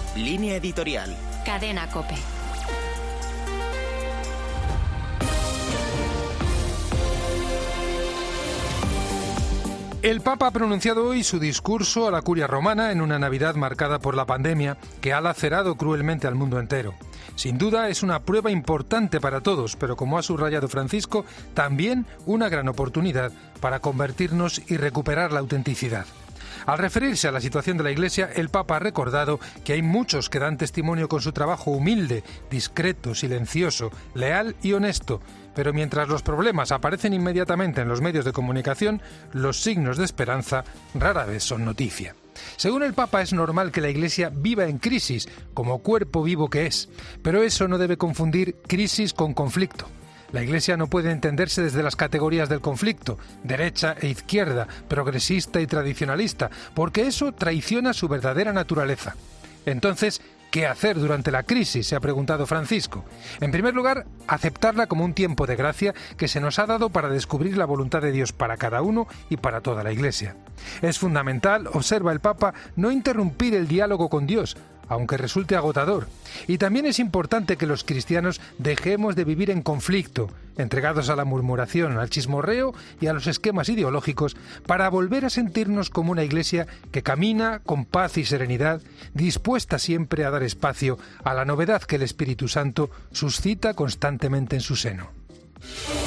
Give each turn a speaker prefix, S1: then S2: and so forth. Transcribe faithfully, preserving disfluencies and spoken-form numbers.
S1: Línea editorial.
S2: Cadena COPE.
S3: El Papa ha pronunciado hoy su discurso a la Curia Romana en una Navidad marcada por la pandemia que ha lacerado cruelmente al mundo entero. Sin duda es una prueba importante para todos, pero como ha subrayado Francisco, también una gran oportunidad para convertirnos y recuperar la autenticidad. Al referirse a la situación de la Iglesia, el Papa ha recordado que hay muchos que dan testimonio con su trabajo humilde, discreto, silencioso, leal y honesto. Pero mientras los problemas aparecen inmediatamente en los medios de comunicación, los signos de esperanza rara vez son noticia. Según el Papa, es normal que la Iglesia viva en crisis, como cuerpo vivo que es, pero eso no debe confundir crisis con conflicto. La Iglesia no puede entenderse desde las categorías del conflicto, derecha e izquierda, progresista y tradicionalista, porque eso traiciona su verdadera naturaleza. Entonces, ¿qué hacer durante la crisis?, se ha preguntado Francisco. En primer lugar, aceptarla como un tiempo de gracia que se nos ha dado para descubrir la voluntad de Dios para cada uno y para toda la Iglesia. Es fundamental, observa el Papa, no interrumpir el diálogo con Dios, aunque resulte agotador. Y también es importante que los cristianos dejemos de vivir en conflicto, entregados a la murmuración, al chismorreo y a los esquemas ideológicos, para volver a sentirnos como una Iglesia que camina con paz y serenidad, dispuesta siempre a dar espacio a la novedad que el Espíritu Santo suscita constantemente en su seno.